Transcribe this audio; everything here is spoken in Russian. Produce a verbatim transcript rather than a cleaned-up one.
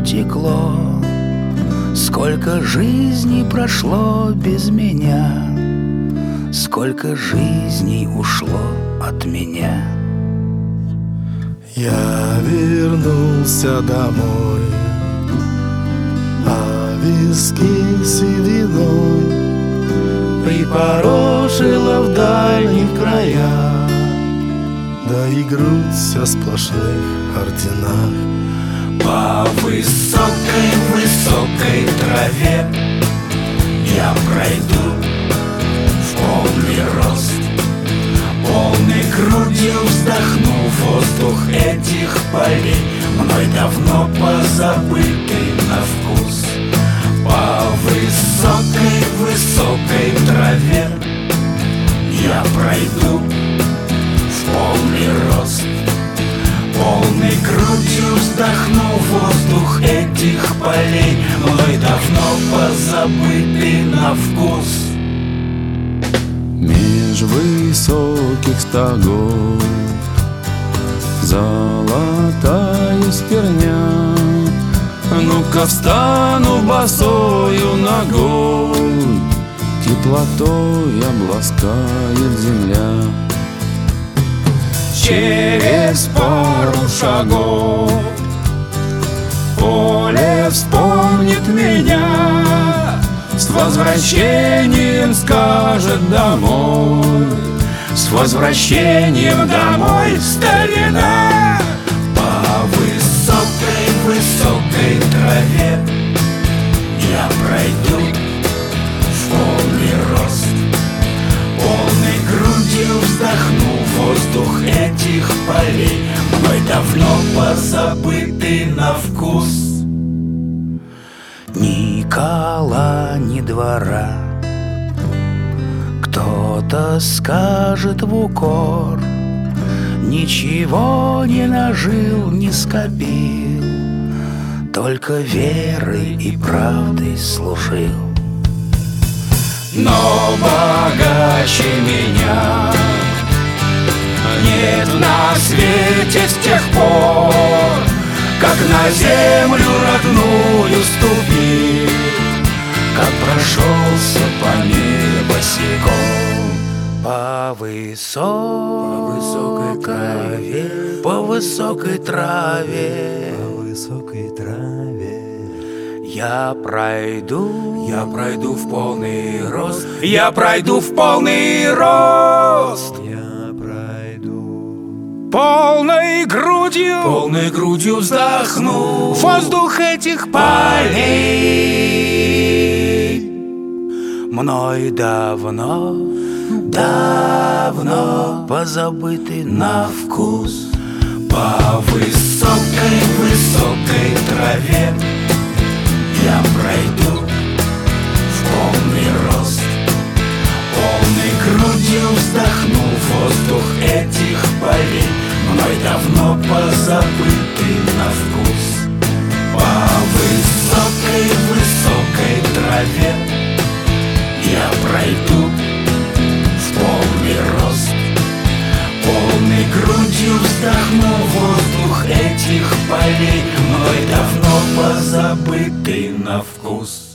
утекло, сколько жизней прошло без меня, сколько жизней ушло от меня. Я вернулся домой, а виски сединой припорошила в дальних краях, да и грудь вся в сплошных орденах. По высокой-высокой траве я пройду в полный рост, полной грудью вздохну воздух этих полей, мной давно позабытый на вкус. По высокой-высокой траве я пройду в полный рост, полной грудью вздохну воздух этих полей, мной давно позабытый на вкус. Меж высоких стогов золотая стерня, ну-ка встану босою ногой, теплотой обласкает земля. Через пару шагов поле вспомнит меня, с возвращением скажет домой, с возвращением домой, старина. По высокой-высокой траве я пройду в полный рост, полной грудью вздохну воздух этих полей, мной давно позабытый на вкус. Ни кола, ни двора, кто-то скажет в укор, ничего не нажил, не скопил, только верой и правдой служил. Но богаче меня нет на свете с тех пор, как на землю родную ступил, как прошелся по ней босиком. По высокой траве, по высокой траве, По высокой траве я пройду, я пройду в полный рост, я пройду в полный рост. я пройду Полной грудью, полной грудью вздохну воздух этих полей, мной давно, давно позабытый на вкус. По высокой-высокой траве я пройду в полный рост, полной грудью вздохну воздух этих полей, мной давно позабытый на вкус. По высокой-высокой траве я пройду в полный рост, полной грудью вздохну воздух этих полей, мной давно позабытый на вкус.